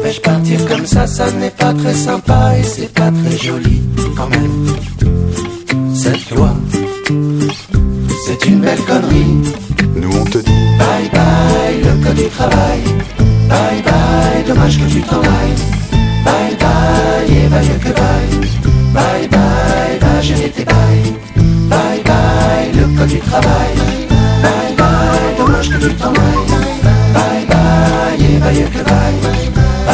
n'empêche partir comme ça n'est pas très sympa et c'est pas très joli quand même. Cette loi, c'est une belle connerie. Nous on te dit bye bye le code du travail. Bye bye, dommage que tu t'en ailles. Bye bye, et va mieux que bye. Bye bye, va gêner tes bails. Bye bye le code du travail.